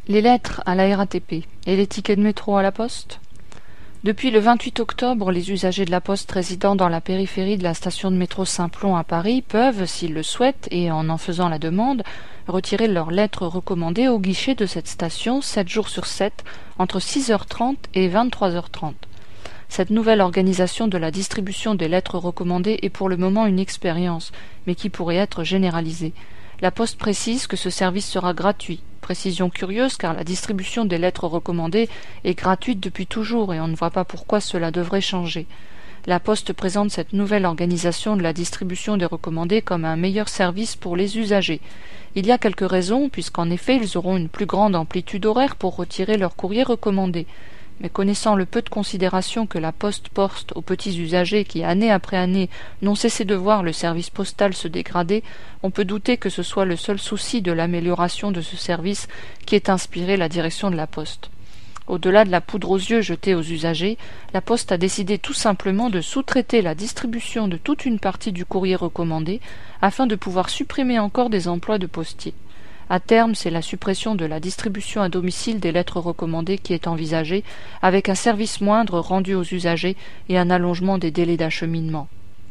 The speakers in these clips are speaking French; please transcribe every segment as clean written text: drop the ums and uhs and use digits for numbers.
Les lettres à la RATP et les tickets de métro à la Poste. Depuis le 28 octobre, les usagers de la Poste résidant dans la périphérie de la station de métro Saint-Plon à Paris peuvent, s'ils le souhaitent et en faisant la demande, retirer leurs lettres recommandées au guichet de cette station 7 jours sur 7, entre 6h30 et 23h30. Cette nouvelle organisation de la distribution des lettres recommandées est pour le moment une expérience, mais qui pourrait être généralisée. La Poste précise que ce service sera gratuit. Précision curieuse car la distribution des lettres recommandées est gratuite depuis toujours et on ne voit pas pourquoi cela devrait changer. La Poste présente cette nouvelle organisation de la distribution des recommandés comme un meilleur service pour les usagers. Il y a quelques raisons, puisqu'en effet ils auront une plus grande amplitude horaire pour retirer leurs courriers recommandés. Mais connaissant le peu de considération que la Poste porte aux petits usagers qui, année après année, n'ont cessé de voir le service postal se dégrader, on peut douter que ce soit le seul souci de l'amélioration de ce service qui ait inspiré la direction de la Poste. Au-delà de la poudre aux yeux jetée aux usagers, la Poste a décidé tout simplement de sous-traiter la distribution de toute une partie du courrier recommandé afin de pouvoir supprimer encore des emplois de postiers. À terme, c'est la suppression de la distribution à domicile des lettres recommandées qui est envisagée, avec un service moindre rendu aux usagers et un allongement des délais d'acheminement.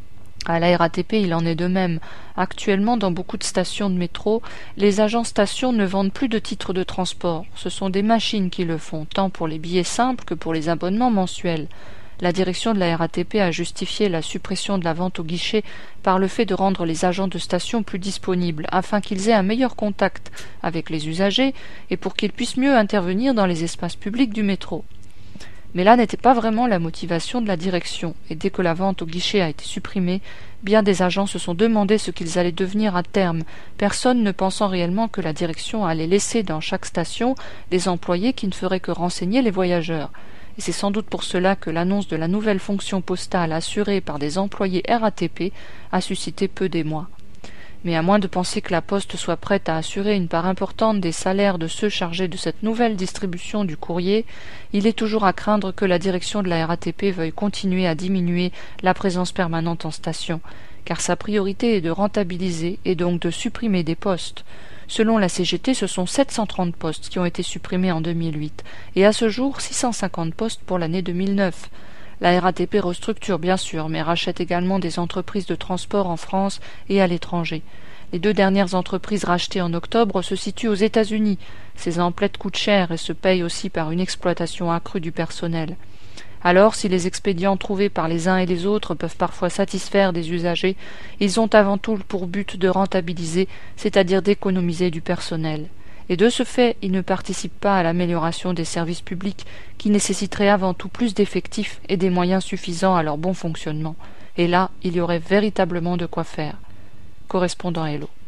À la RATP, il en est de même. Actuellement, dans beaucoup de stations de métro, les agents stations ne vendent plus de titres de transport. Ce sont des machines qui le font, tant pour les billets simples que pour les abonnements mensuels. La direction de la RATP a justifié la suppression de la vente au guichet par le fait de rendre les agents de station plus disponibles, afin qu'ils aient un meilleur contact avec les usagers et pour qu'ils puissent mieux intervenir dans les espaces publics du métro. Mais là n'était pas vraiment la motivation de la direction, et dès que la vente au guichet a été supprimée, bien des agents se sont demandé ce qu'ils allaient devenir à terme, personne ne pensant réellement que la direction allait laisser dans chaque station des employés qui ne feraient que renseigner les voyageurs. Et c'est sans doute pour cela que l'annonce de la nouvelle fonction postale assurée par des employés RATP a suscité peu d'émoi. Mais à moins de penser que la Poste soit prête à assurer une part importante des salaires de ceux chargés de cette nouvelle distribution du courrier, il est toujours à craindre que la direction de la RATP veuille continuer à diminuer la présence permanente en station, car sa priorité est de rentabiliser et donc de supprimer des postes. Selon la CGT, ce sont 730 postes qui ont été supprimés en 2008, et à ce jour 650 postes pour l'année 2009. La RATP restructure bien sûr, mais rachète également des entreprises de transport en France et à l'étranger. Les 2 dernières entreprises rachetées en octobre se situent aux États-Unis. Ces emplettes coûtent cher et se payent aussi par une exploitation accrue du personnel. Alors, si les expédients trouvés par les uns et les autres peuvent parfois satisfaire des usagers, ils ont avant tout pour but de rentabiliser, c'est-à-dire d'économiser du personnel. Et de ce fait, ils ne participent pas à l'amélioration des services publics qui nécessiteraient avant tout plus d'effectifs et des moyens suffisants à leur bon fonctionnement. Et là, il y aurait véritablement de quoi faire. Correspondant Hello.